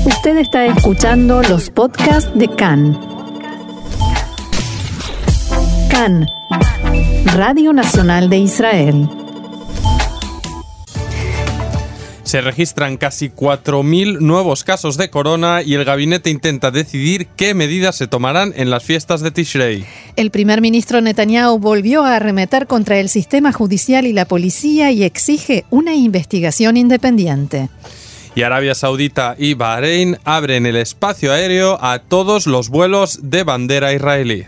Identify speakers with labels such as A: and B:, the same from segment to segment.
A: Usted está escuchando los podcasts de CAN. CAN, Radio Nacional de Israel.
B: Se registran casi 4.000 nuevos casos de corona y el gabinete intenta decidir qué medidas se tomarán en las fiestas de Tishrei.
C: El primer ministro Netanyahu volvió a arremeter contra el sistema judicial y la policía y exige una investigación independiente.
B: Y Arabia Saudita y Bahrein abren el espacio aéreo a todos los vuelos de bandera israelí.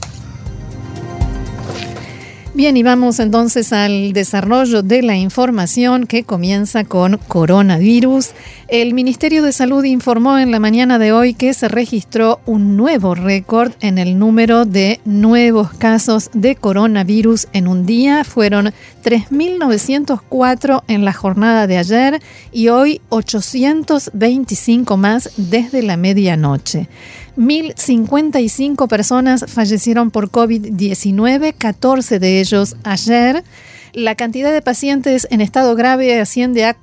C: Bien, y vamos entonces al desarrollo de la información que comienza con coronavirus. El Ministerio de Salud informó en la mañana de hoy que se registró un nuevo récord en el número de nuevos casos de coronavirus en un día. Fueron 3.904 en la jornada de ayer y hoy 825 más desde la medianoche. 1.055 personas fallecieron por COVID-19, 14 de ellos ayer. La cantidad de pacientes en estado grave asciende a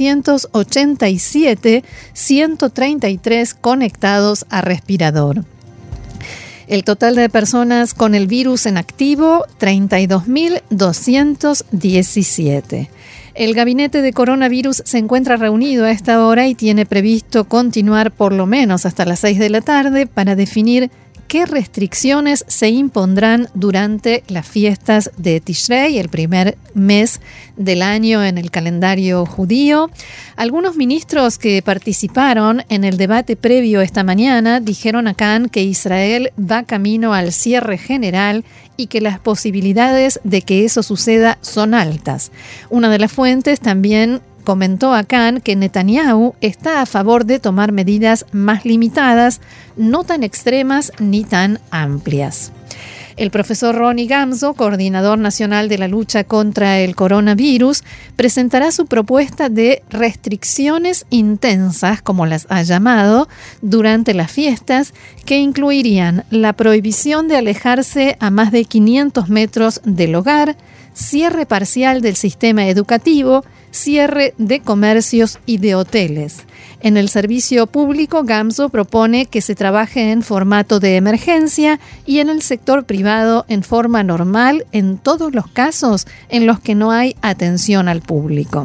C: 487, 133 conectados a respirador. El total de personas con el virus en activo, 32.217. El gabinete de coronavirus se encuentra reunido a esta hora y tiene previsto continuar por lo menos hasta las 6 de la tarde para definir qué restricciones se impondrán durante las fiestas de Tishrei, el primer mes del año en el calendario judío. Algunos ministros que participaron en el debate previo esta mañana dijeron a CAN que Israel va camino al cierre general y que las posibilidades de que eso suceda son altas. Una de las fuentes también comentó a CAN que Netanyahu está a favor de tomar medidas más limitadas, no tan extremas ni tan amplias. El profesor Ronnie Gamzo, coordinador nacional de la lucha contra el coronavirus, presentará su propuesta de restricciones intensas, como las ha llamado, durante las fiestas, que incluirían la prohibición de alejarse a más de 500 metros del hogar, cierre parcial del sistema educativo, cierre de comercios y de hoteles. En el servicio público, Gamzo propone que se trabaje en formato de emergencia y en el sector privado en forma normal en todos los casos en los que no hay atención al público.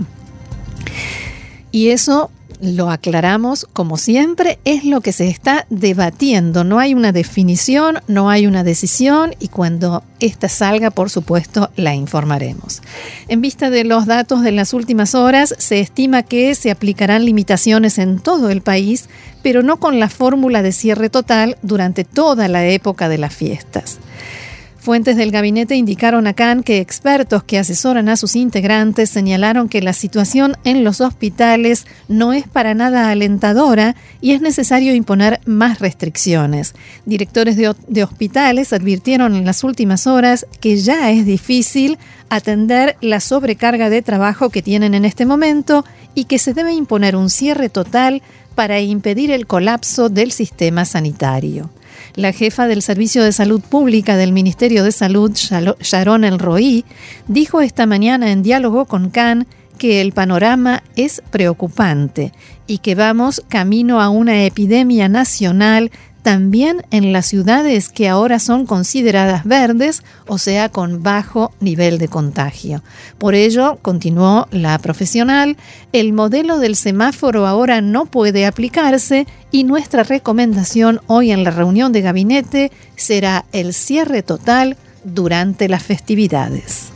C: Y eso, lo aclaramos, como siempre, es lo que se está debatiendo. No hay una definición, no hay una decisión y cuando esta salga, por supuesto, la informaremos. En vista de los datos de las últimas horas, se estima que se aplicarán limitaciones en todo el país, pero no con la fórmula de cierre total durante toda la época de las fiestas. Fuentes del gabinete indicaron a CAN que expertos que asesoran a sus integrantes señalaron que la situación en los hospitales no es para nada alentadora y es necesario imponer más restricciones. Directores de hospitales advirtieron en las últimas horas que ya es difícil atender la sobrecarga de trabajo que tienen en este momento y que se debe imponer un cierre total para impedir el colapso del sistema sanitario. La jefa del Servicio de Salud Pública del Ministerio de Salud, Sharon El-Roí, dijo esta mañana en diálogo con CAN que el panorama es preocupante y que vamos camino a una epidemia nacional también en las ciudades que ahora son consideradas verdes, o sea, con bajo nivel de contagio. Por ello, continuó la profesional, el modelo del semáforo ahora no puede aplicarse y nuestra recomendación hoy en la reunión de gabinete será el cierre total durante las festividades.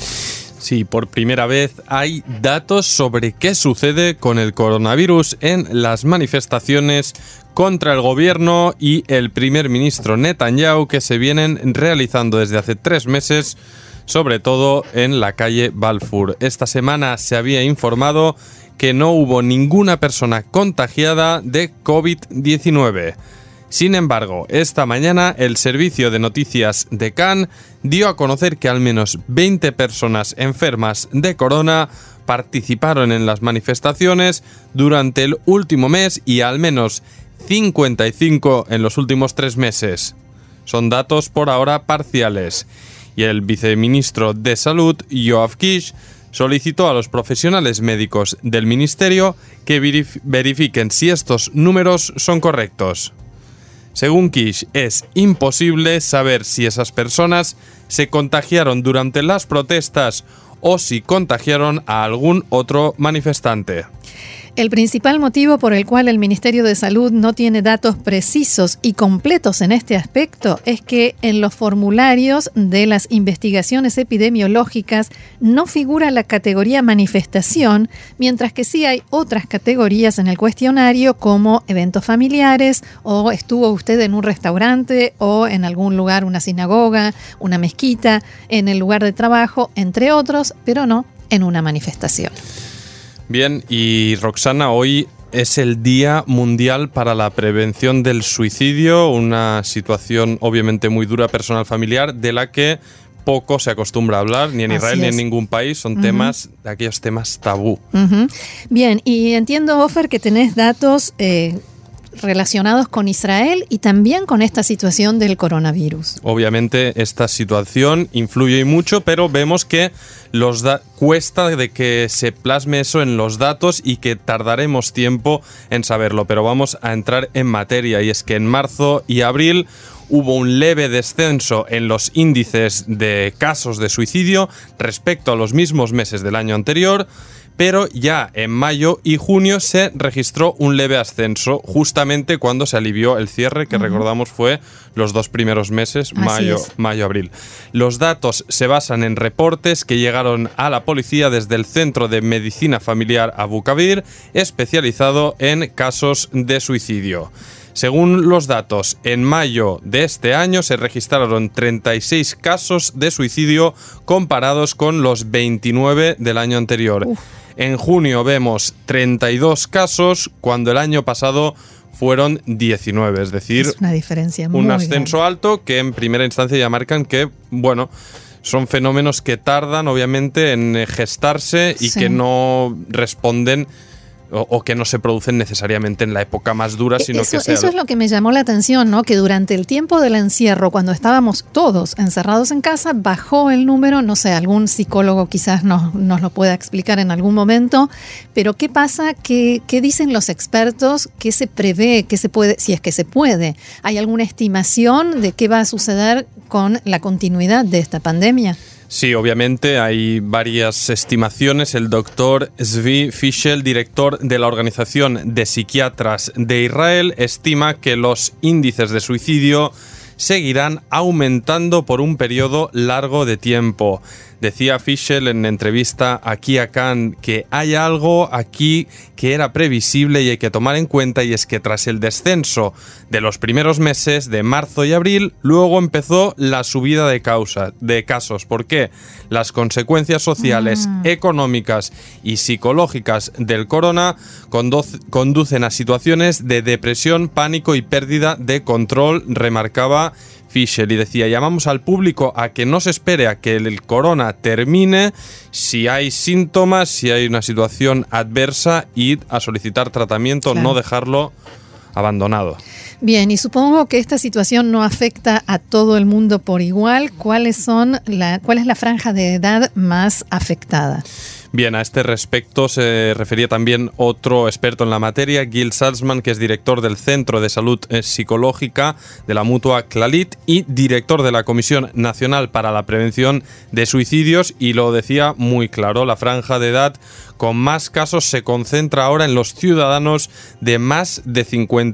B: Sí, por primera vez hay datos sobre qué sucede con el coronavirus en las manifestaciones contra el gobierno y el primer ministro Netanyahu que se vienen realizando desde hace 3 meses, sobre todo en la calle Balfour. Esta semana se había informado que no hubo ninguna persona contagiada de COVID-19. Sin embargo, esta mañana el servicio de noticias de CAN dio a conocer que al menos 20 personas enfermas de corona participaron en las manifestaciones durante el último mes y al menos 55 en los últimos 3 meses. Son datos por ahora parciales. Y el viceministro de Salud, Yoav Kish, solicitó a los profesionales médicos del ministerio que verifiquen si estos números son correctos. Según Kish, es imposible saber si esas personas se contagiaron durante las protestas o si contagiaron a algún otro manifestante.
C: El principal motivo por el cual el Ministerio de Salud no tiene datos precisos y completos en este aspecto es que en los formularios de las investigaciones epidemiológicas no figura la categoría manifestación, mientras que sí hay otras categorías en el cuestionario como eventos familiares o estuvo usted en un restaurante o en algún lugar, una sinagoga, una mezquita, en el lugar de trabajo, entre otros, pero no en una manifestación.
B: Bien, y Roxana, hoy es el Día Mundial para la Prevención del Suicidio, una situación obviamente muy dura personal familiar de la que poco se acostumbra a hablar, ni en Israel ni en ningún país, son temas, aquellos temas tabú.
C: Bien, y entiendo, Ofer, que tenés datos relacionados con Israel y también con esta situación del coronavirus.
B: Obviamente esta situación influye mucho, pero vemos que cuesta de que se plasme eso en los datos y que tardaremos tiempo en saberlo, pero vamos a entrar en materia, y es que en marzo y abril hubo un leve descenso en los índices de casos de suicidio respecto a los mismos meses del año anterior, pero ya en mayo y junio se registró un leve ascenso, justamente cuando se alivió el cierre, que recordamos fue los 2 primeros meses, mayo-abril. Los datos se basan en reportes que llegaron a la policía desde el Centro de Medicina Familiar Abu Kabir, especializado en casos de suicidio. Según los datos, en mayo de este año se registraron 36 casos de suicidio comparados con los 29 del año anterior. En junio vemos 32 casos cuando el año pasado fueron 19, es decir,
C: es una diferencia muy
B: un ascenso
C: grande.
B: alto que en primera instancia ya marcan que, bueno, son fenómenos que tardan obviamente en gestarse y que no responden o que no se producen necesariamente en la época más dura, sino
C: eso,
B: que sea...
C: Eso es lo que me llamó la atención, ¿no? Que durante el tiempo del encierro, cuando estábamos todos encerrados en casa, bajó el número, no sé, algún psicólogo quizás nos lo pueda explicar en algún momento, pero ¿qué pasa? ¿Qué dicen los expertos? ¿Qué se prevé? ¿Qué se puede, si es que se puede? ¿Hay alguna estimación de qué va a suceder con la continuidad de esta pandemia?
B: Sí, obviamente hay varias estimaciones. El doctor Zvi Fischel, director de la Organización de Psiquiatras de Israel, estima que los índices de suicidio seguirán aumentando por un periodo largo de tiempo. Decía Fischel en entrevista aquí a Cannes que hay algo aquí que era previsible y hay que tomar en cuenta, y es que tras el descenso de los primeros meses de marzo y abril, luego empezó la subida de casos. ¿Por qué? Las consecuencias sociales, económicas y psicológicas del corona conducen a situaciones de depresión, pánico y pérdida de control, remarcaba Fischel, y decía: llamamos al público a que no se espere a que el corona termine. Si hay síntomas, si hay una situación adversa, id a solicitar tratamiento, claro, no dejarlo abandonado.
C: Bien, y supongo que esta situación no afecta a todo el mundo por igual. ¿Cuál es la franja de edad más afectada?
B: Bien, a este respecto se refería también otro experto en la materia, Gil Salzman, que es director del Centro de Salud Psicológica de la Mutua Clalit y director de la Comisión Nacional para la Prevención de Suicidios, y lo decía muy claro: la franja de edad con más casos se concentra ahora en los ciudadanos de más de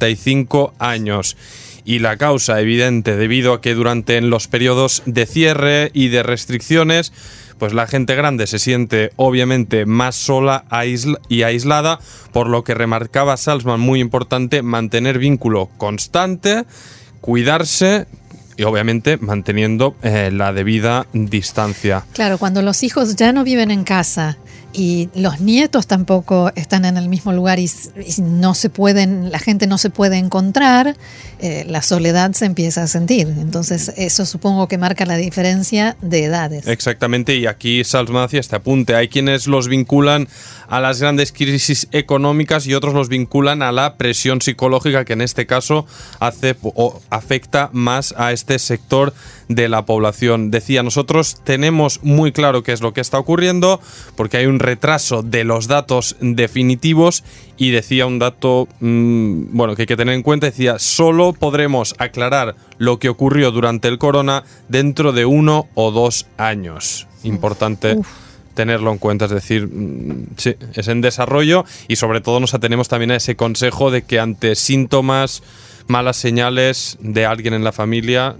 B: 55 años. Y la causa evidente, debido a que durante los periodos de cierre y de restricciones, pues la gente grande se siente obviamente más sola y aislada, por lo que remarcaba Salzman, muy importante, mantener vínculo constante, cuidarse y obviamente manteniendo la debida distancia.
C: Claro, cuando los hijos ya no viven en casa y los nietos tampoco están en el mismo lugar y no se pueden, la gente no se puede encontrar, la soledad se empieza a sentir. Entonces eso supongo que marca la diferencia de edades.
B: Exactamente, y aquí Salma hacía este apunte. Hay quienes los vinculan a las grandes crisis económicas y otros los vinculan a la presión psicológica que en este caso afecta más a este sector de la población. Decía, nosotros tenemos muy claro qué es lo que está ocurriendo porque hay un retraso de los datos definitivos, y decía un dato que hay que tener en cuenta. Decía, solo podremos aclarar lo que ocurrió durante el corona dentro de 1 o 2 años. Importante tenerlo en cuenta, es decir, sí, es en desarrollo, y sobre todo nos atenemos también a ese consejo de que ante síntomas, malas señales de alguien en la familia,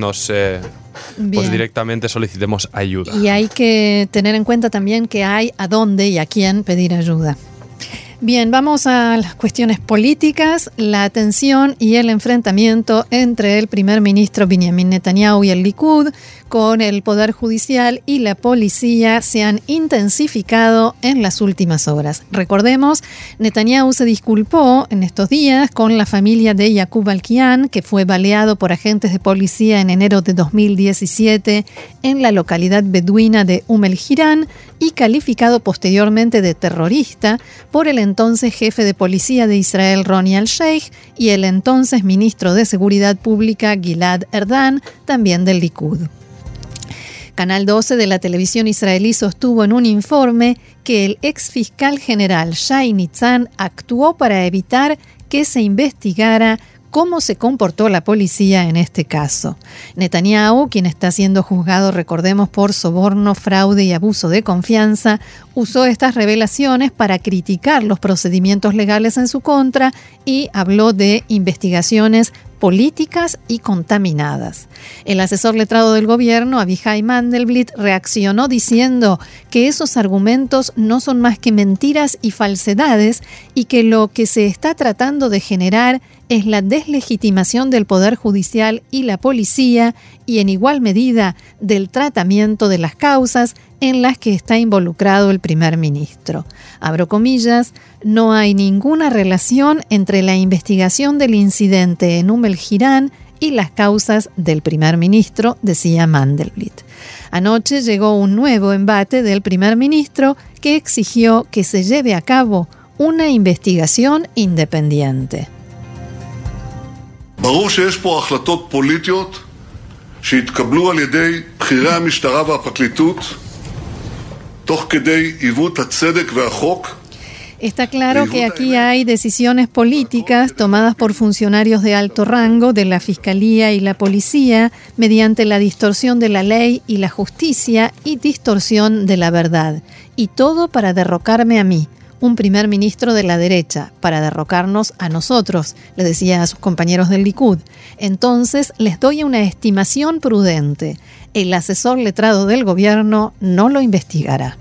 B: pues directamente solicitemos ayuda.
C: Y hay que tener en cuenta también que hay a dónde y a quién pedir ayuda. Bien, vamos a las cuestiones políticas. La tensión y el enfrentamiento entre el primer ministro Benjamin Netanyahu y el Likud con el Poder Judicial y la policía se han intensificado en las últimas horas. Recordemos, Netanyahu se disculpó en estos días con la familia de Yaqub Alkian, que fue baleado por agentes de policía en enero de 2017 en la localidad beduina de El Jirán y calificado posteriormente de terrorista por el entonces jefe de policía de Israel, Ronnie Al-Sheikh, y el entonces ministro de Seguridad Pública, Gilad Erdan, también del Likud. Canal 12 de la televisión israelí sostuvo en un informe que el ex fiscal general Shai Nitzan actuó para evitar que se investigara cómo se comportó la policía en este caso. Netanyahu, quien está siendo juzgado, recordemos, por soborno, fraude y abuso de confianza, usó estas revelaciones para criticar los procedimientos legales en su contra y habló de investigaciones políticas y contaminadas. El asesor letrado del gobierno, Avichai Mandelblit, reaccionó diciendo que esos argumentos no son más que mentiras y falsedades y que lo que se está tratando de generar es la deslegitimación del Poder Judicial y la policía y en igual medida del tratamiento de las causas en las que está involucrado el primer ministro. Abro comillas, no hay ninguna relación entre la investigación del incidente en El Jirán y las causas del primer ministro, decía Mandelblit. Anoche llegó un nuevo embate del primer ministro que exigió que se lleve a cabo una investigación independiente.
D: ברור שיש פה החלטות פוליטיות שהתקבלו על ידי בכירי המשטרה והפרקליטות תוך כדי עיוות הצדק והחוק.
C: Está claro que aquí hay decisiones políticas tomadas por funcionarios de alto rango de la Fiscalía y la Policía mediante la distorsión de la ley y la justicia y distorsión de la verdad. Y todo para derrocarme a mí, un primer ministro de la derecha, para derrocarnos a nosotros, le decía a sus compañeros del Likud. Entonces les doy una estimación prudente. El asesor letrado del gobierno no lo investigará.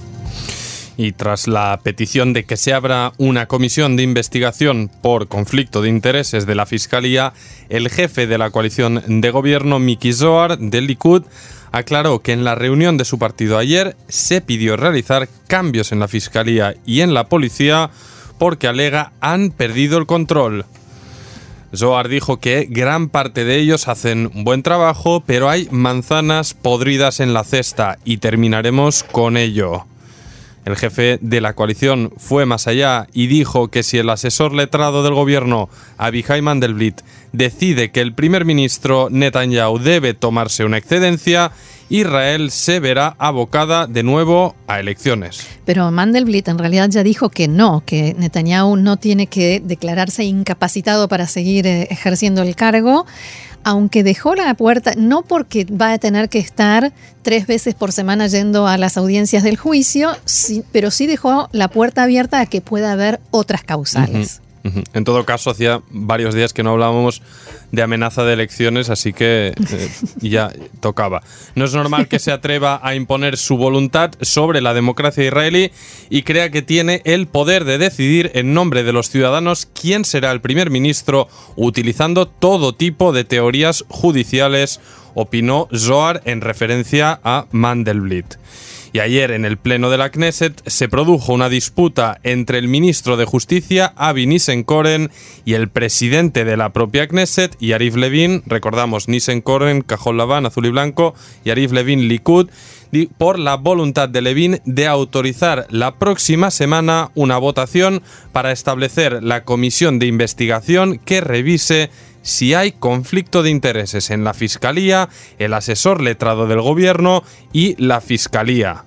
B: Y tras la petición de que se abra una comisión de investigación por conflicto de intereses de la Fiscalía, el jefe de la coalición de gobierno, Miki Zohar, del Likud, aclaró que en la reunión de su partido ayer se pidió realizar cambios en la Fiscalía y en la Policía porque, alega, han perdido el control. Zohar dijo que gran parte de ellos hacen un buen trabajo, pero hay manzanas podridas en la cesta y terminaremos con ello. El jefe de la coalición fue más allá y dijo que si el asesor letrado del gobierno, Avichai Mandelblit, decide que el primer ministro Netanyahu debe tomarse una excedencia, Israel se verá abocada de nuevo a elecciones.
C: Pero Mandelblit en realidad ya dijo que no, que Netanyahu no tiene que declararse incapacitado para seguir ejerciendo el cargo, aunque dejó la puerta, no porque va a tener que estar 3 veces por semana yendo a las audiencias del juicio, sí, pero sí dejó la puerta abierta a que pueda haber otras causales.
B: En todo caso, hacía varios días que no hablábamos de amenaza de elecciones, así que ya tocaba. No es normal que se atreva a imponer su voluntad sobre la democracia israelí y crea que tiene el poder de decidir en nombre de los ciudadanos quién será el primer ministro, utilizando todo tipo de teorías judiciales, opinó Zohar en referencia a Mandelblit. Y ayer en el pleno de la Knesset se produjo una disputa entre el ministro de Justicia, Avi Nissenkoren, y el presidente de la propia Knesset, Yariv Levin. Recordamos, Nissenkoren, Cajol Laván, azul y blanco, Yariv Levin, Likud, por la voluntad de Levin de autorizar la próxima semana una votación para establecer la comisión de investigación que revise si hay conflicto de intereses en la Fiscalía, el asesor letrado del gobierno y la Fiscalía.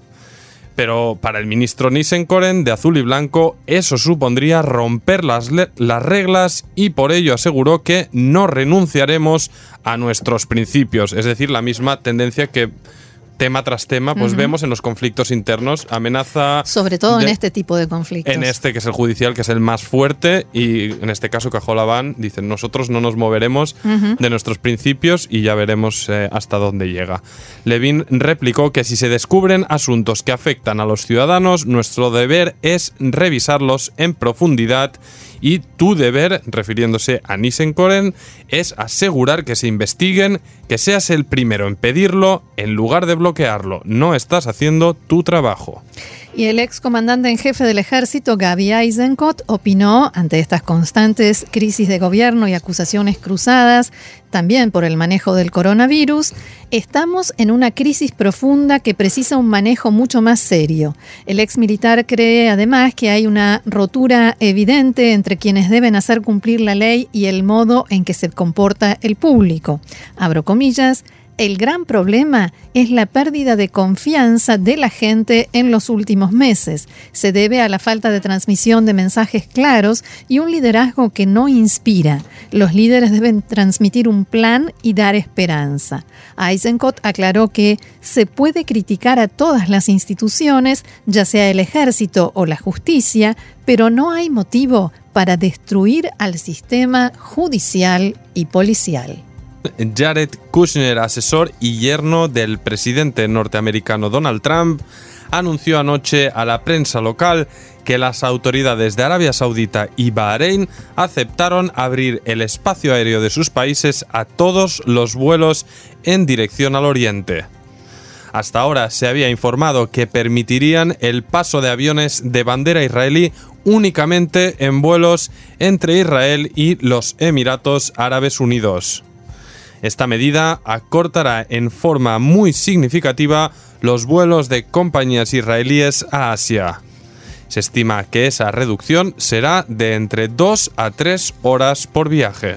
B: Pero para el ministro Nissenkoren, de azul y blanco, eso supondría romper las reglas y por ello aseguró que no renunciaremos a nuestros principios. Es decir, la misma tendencia que tema tras tema pues vemos en los conflictos internos. Amenaza...
C: Sobre todo en este tipo de conflictos.
B: En este, que es el judicial, que es el más fuerte, y en este caso Cajol Laván dicen, nosotros no nos moveremos de nuestros principios y ya veremos hasta dónde llega. Levin replicó que si se descubren asuntos que afectan a los ciudadanos, nuestro deber es revisarlos en profundidad y tu deber, refiriéndose a Nissenkoren, es asegurar que se investiguen, que seas el primero en pedirlo en lugar de bloquearlo. No estás haciendo tu trabajo.
C: Y el excomandante en jefe del ejército, Gaby Eisenkot, opinó ante estas constantes crisis de gobierno y acusaciones cruzadas, también por el manejo del coronavirus, estamos en una crisis profunda que precisa un manejo mucho más serio. El ex militar cree además que hay una rotura evidente entre quienes deben hacer cumplir la ley y el modo en que se comporta el público. Abro comillas. El gran problema es la pérdida de confianza de la gente en los últimos meses. Se debe a la falta de transmisión de mensajes claros y un liderazgo que no inspira. Los líderes deben transmitir un plan y dar esperanza. Eisenkot aclaró que se puede criticar a todas las instituciones, ya sea el ejército o la justicia, pero no hay motivo para destruir al sistema judicial y policial.
B: Jared Kushner, asesor y yerno del presidente norteamericano Donald Trump, anunció anoche a la prensa local que las autoridades de Arabia Saudita y Bahrein aceptaron abrir el espacio aéreo de sus países a todos los vuelos en dirección al oriente. Hasta ahora se había informado que permitirían el paso de aviones de bandera israelí únicamente en vuelos entre Israel y los Emiratos Árabes Unidos. Esta medida acortará en forma muy significativa los vuelos de compañías israelíes a Asia. Se estima que esa reducción será de entre 2 a 3 horas por viaje.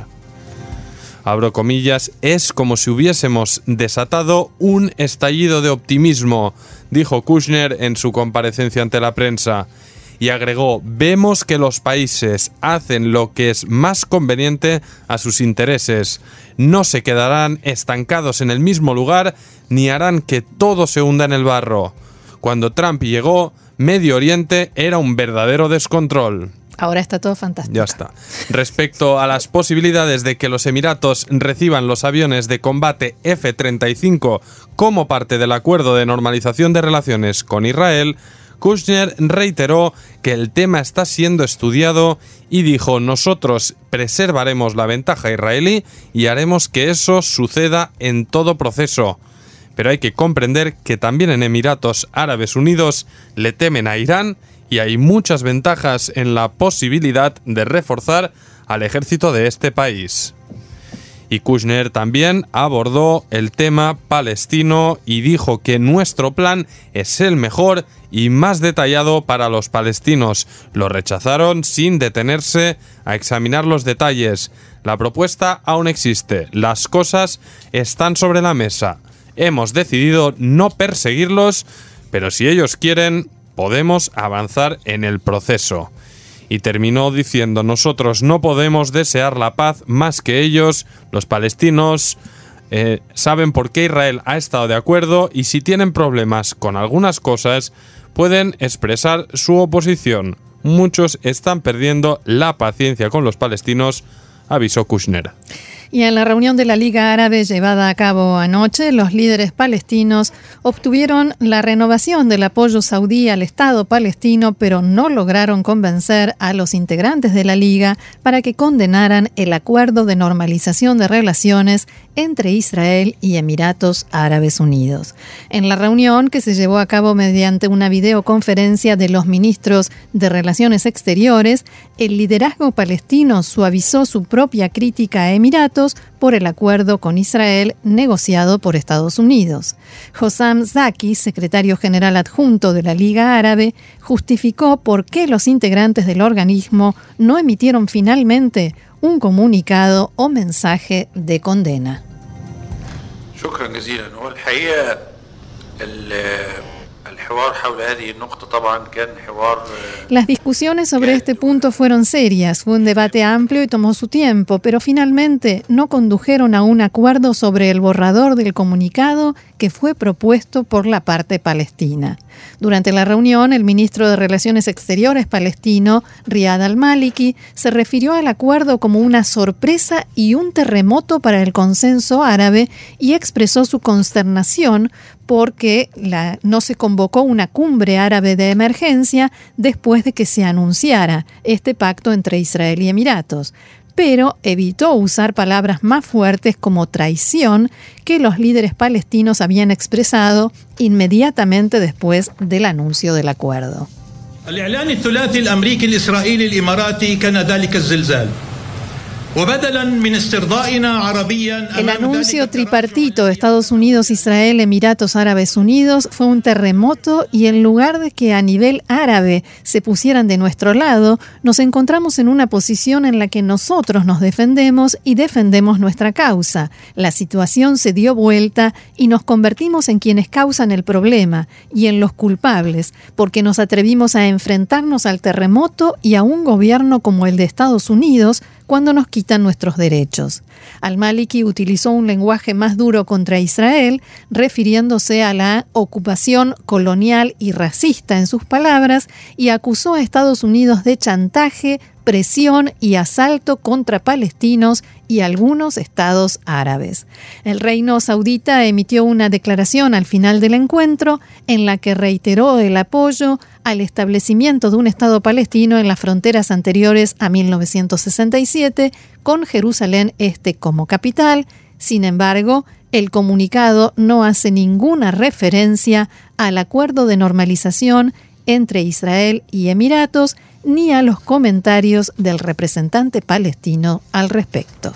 B: Abro comillas, es como si hubiésemos desatado un estallido de optimismo, dijo Kushner en su comparecencia ante la prensa. Y agregó, vemos que los países hacen lo que es más conveniente a sus intereses. No se quedarán estancados en el mismo lugar ni harán que todo se hunda en el barro. Cuando Trump llegó, Medio Oriente era un verdadero descontrol.
C: Ahora está todo fantástico.
B: Ya está. Respecto a las posibilidades de que los Emiratos reciban los aviones de combate F-35 como parte del acuerdo de normalización de relaciones con Israel, Kushner reiteró que el tema está siendo estudiado y dijo, nosotros preservaremos la ventaja israelí y haremos que eso suceda en todo proceso. Pero hay que comprender que también en Emiratos Árabes Unidos le temen a Irán y hay muchas ventajas en la posibilidad de reforzar al ejército de este país. Y Kushner también abordó el tema palestino y dijo que nuestro plan es el mejor y más detallado para los palestinos. Lo rechazaron sin detenerse a examinar los detalles. La propuesta aún existe. Las cosas están sobre la mesa. Hemos decidido no perseguirlos, pero si ellos quieren, podemos avanzar en el proceso. Y terminó diciendo, nosotros no podemos desear la paz más que ellos, los palestinos, saben por qué Israel ha estado de acuerdo y si tienen problemas con algunas cosas, pueden expresar su oposición. Muchos están perdiendo la paciencia con los palestinos, avisó Kushner.
C: Y en la reunión de la Liga Árabe llevada a cabo anoche, los líderes palestinos obtuvieron la renovación del apoyo saudí al Estado palestino, pero no lograron convencer a los integrantes de la Liga para que condenaran el acuerdo de normalización de relaciones entre Israel y Emiratos Árabes Unidos. En la reunión, que se llevó a cabo mediante una videoconferencia de los ministros de Relaciones Exteriores, el liderazgo palestino suavizó su propia crítica a Emiratos por el acuerdo con Israel negociado por Estados Unidos. Hossam Zaki, secretario general adjunto de la Liga Árabe, justificó por qué los integrantes del organismo no emitieron finalmente un comunicado o mensaje de condena. Las discusiones sobre este punto fueron serias, fue un debate amplio y tomó su tiempo, pero finalmente no condujeron a un acuerdo sobre el borrador del comunicado que fue propuesto por la parte palestina. Durante la reunión, el ministro de Relaciones Exteriores palestino, Riyad al-Maliki, se refirió al acuerdo como una sorpresa y un terremoto para el consenso árabe y expresó su consternación porque no se convocó una cumbre árabe de emergencia después de que se anunciara este pacto entre Israel y Emiratos, pero evitó usar palabras más fuertes como traición que los líderes palestinos habían expresado inmediatamente después del anuncio del acuerdo. El anuncio tripartito Estados Unidos, Israel, Emiratos Árabes Unidos fue un terremoto y en lugar de que a nivel árabe se pusieran de nuestro lado, nos encontramos en una posición en la que nosotros nos defendemos y defendemos nuestra causa. La situación se dio vuelta y nos convertimos en quienes causan el problema y en los culpables, porque nos atrevimos a enfrentarnos al terremoto y a un gobierno como el de Estados Unidos cuando nos quitan nuestros derechos. Al-Maliki utilizó un lenguaje más duro contra Israel, refiriéndose a la ocupación colonial y racista en sus palabras, y acusó a Estados Unidos de chantaje, presión y asalto contra palestinos y algunos estados árabes. El reino saudita emitió una declaración al final del encuentro en la que reiteró el apoyo al establecimiento de un Estado palestino en las fronteras anteriores a 1967, con Jerusalén Este como capital. Sin embargo, el comunicado no hace ninguna referencia al acuerdo de normalización entre Israel y Emiratos, ni a los comentarios del representante palestino al respecto.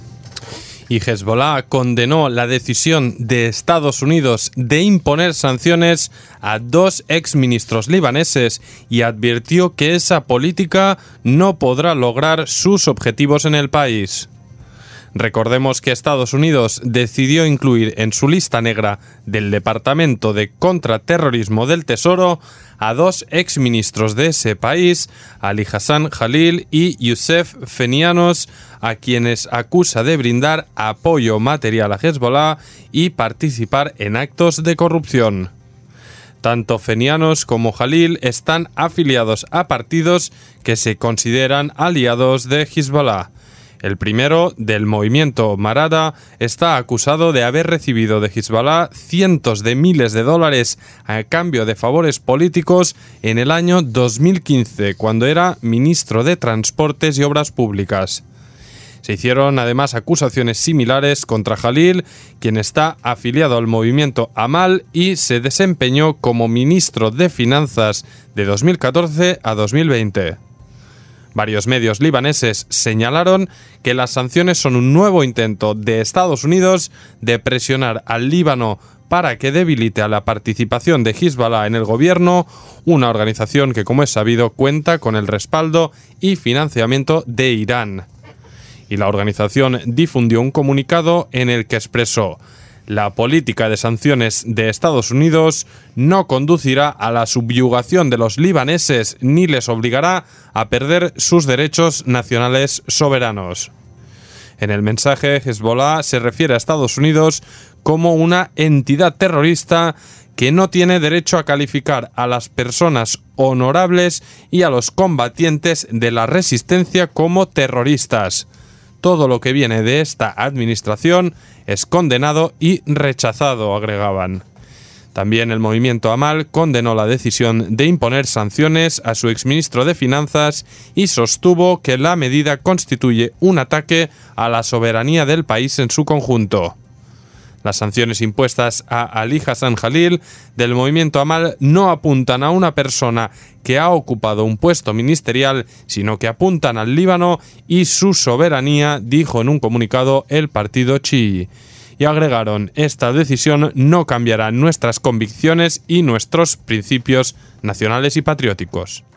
B: Y Hezbollah condenó la decisión de Estados Unidos de imponer sanciones a 2 exministros libaneses y advirtió que esa política no podrá lograr sus objetivos en el país. Recordemos que Estados Unidos decidió incluir en su lista negra del Departamento de Contraterrorismo del Tesoro a 2 exministros de ese país, Ali Hassan Jalil y Youssef Fenianos, a quienes acusa de brindar apoyo material a Hezbollah y participar en actos de corrupción. Tanto Fenianos como Jalil están afiliados a partidos que se consideran aliados de Hezbollah. El primero, del movimiento Marada, está acusado de haber recibido de Hezbollah cientos de miles de dólares a cambio de favores políticos en el año 2015, cuando era ministro de Transportes y Obras Públicas. Se hicieron además acusaciones similares contra Jalil, quien está afiliado al movimiento Amal y se desempeñó como ministro de Finanzas de 2014 a 2020. Varios medios libaneses señalaron que las sanciones son un nuevo intento de Estados Unidos de presionar al Líbano para que debilite a la participación de Hezbollah en el gobierno, una organización que, como es sabido, cuenta con el respaldo y financiamiento de Irán. Y la organización difundió un comunicado en el que expresó: la política de sanciones de Estados Unidos no conducirá a la subyugación de los libaneses ni les obligará a perder sus derechos nacionales soberanos. En el mensaje, Hezbollah se refiere a Estados Unidos como una entidad terrorista que no tiene derecho a calificar a las personas honorables y a los combatientes de la resistencia como terroristas. todo lo que viene de esta administración es condenado y rechazado, agregaban. También el movimiento Amal condenó la decisión de imponer sanciones a su exministro de Finanzas y sostuvo que la medida constituye un ataque a la soberanía del país en su conjunto. Las sanciones impuestas a Ali Hassan Jalil del movimiento Amal no apuntan a una persona que ha ocupado un puesto ministerial, sino que apuntan al Líbano y su soberanía, dijo en un comunicado el partido chií. Y agregaron, esta decisión no cambiará nuestras convicciones y nuestros principios nacionales y patrióticos.